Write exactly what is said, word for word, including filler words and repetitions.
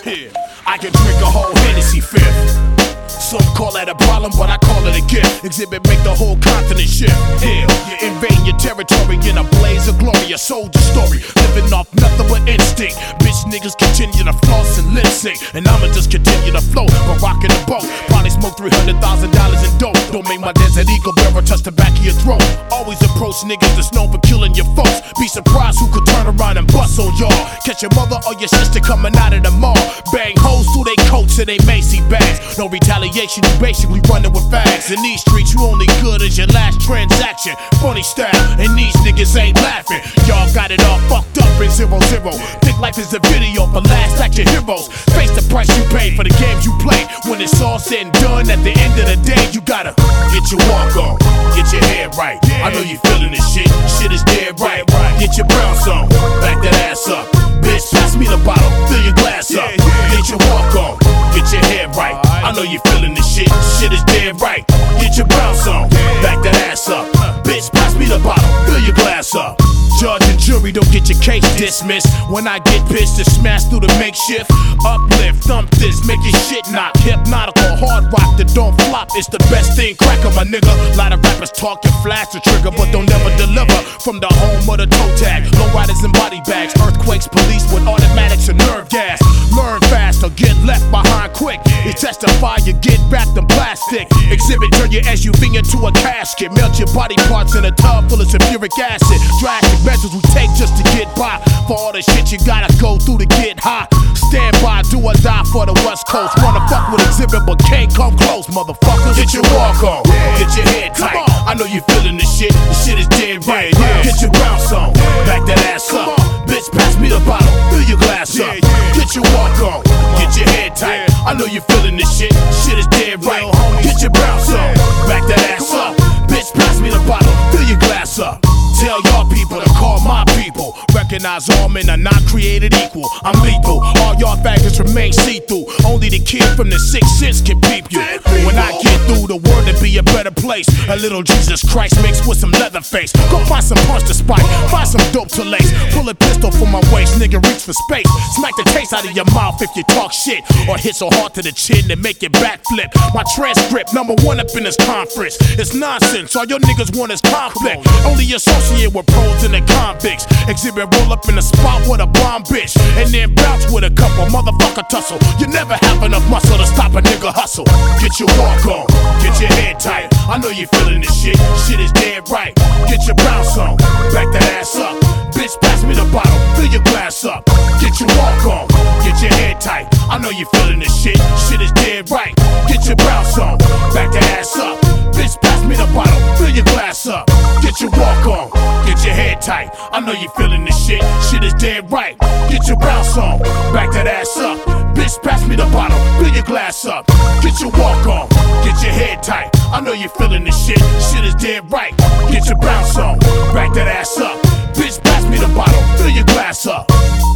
Yeah, I can drink a whole Hennessy fifth. Some call that a problem, but I call it a gift. Exhibit make the whole continent shift. Yeah, you invade your territory in a blaze of glory. A soldier story, living off nothing but instinct. Bitch niggas continue to floss and lip sync, and I'ma just continue to float, but rockin' the boat. Probably smoke three hundred thousand dollars in dope. Don't make my desert eagle bearer touch the back of your throat. Always approach niggas that's known for killing your folks. Be surprised who could turn around and bust on y'all. Catch your mother or your sister coming out of the mall. Bang hoes through they coats and they Macy bags. No retaliation, you basically running with fags. In these streets, you only good as your last transaction. Funny style, and these niggas ain't laughing. Y'all got it all fucked up in zero zero. Think life is a video for last action heroes. Face the price you pay for the games you play. When it's all said and done, at the end of the day, you gotta get your walk on, get your head right. I know you feeling this shit, shit is dead right. Get your bounce on, back that ass up. Bitch, pass me the bottle, fill your glass up. Get your walk on, get your head right. I know you feeling this shit, shit is dead right. Get your bounce on, back that ass up. Bitch, pass me the bottle, fill your glass up. Judge and jury don't get your case dismissed. When I get pissed, to smash through the makeshift. Uplift, thump this, make your shit knock. Hypnotical, hard rock that don't flop. It's the best thing, cracker, my nigga. Lot of rappers talk and flash the trigger, but don't never deliver. From the home of the toe tag, low riders and body bags, earthquakes, police with automatics and nerve gas. Learn fast or get left behind quick. You testify, you get wrapped in plastic. Exhibit, turn your S U V into a casket. Melt your body parts in a tub full of sulfuric acid. Drastic measures we take just to get by. For all the shit you gotta go through to get high. Stand by, do or die for the West Coast. Wanna fuck with Exhibit but can't come close, motherfuckers. Get your walk on, get your head tight. I know you feeling this shit, the shit is dead right. Get your bounce on, back that ass up. Bitch, pass me the bottle, fill your glass up. Get your walk on, get your head tight. I know you feeling this shit, shit is dead right. Get your bounce on, back that ass up. Bitch, pass me the bottle, fill your glass up. Tell y'all people to call my people. Recognize all men are not created equal. I'm lethal, all y'all faggots remain see-through. Only the kid from the sixth sense can peep you. When I get through, the world to be a better place. A little Jesus Christ mixed with some leather face. Go find some punch to spike, find some dope to lace. Pull a pistol from my waist, nigga reach for space. Smack the taste out of your mouth if you talk shit, or hit so hard to the chin to make it backflip. My transcript, number one up in this conference. It's nonsense, all your niggas want is conflict. Only associate with pros and the convicts. Exhibit roll up in the spot with a bomb bitch, and then bounce with a couple motherfucker tussle. You never have enough muscle to stop a nigga hustle. Get your walk on, get your head tight. I know you feeling this shit, shit is dead right. Get your bounce on, back that ass up. Bitch, pass me the bottle, fill your glass up. Get your walk on, get your head tight. I know you feeling this shit, shit is dead right. Get your bounce on, back that ass up. Bitch, pass me the bottle, fill your glass up. Get your walk on, get your head tight. I know you feeling this shit, shit is dead right. Get your bounce on, back that ass up. Bitch, pass me the bottle, fill your glass up. Get your walk on, get your head tight. I know you feeling this shit, shit is dead right. Get your bounce on, back that ass up. Bitch, pass me the bottle, fill your glass up.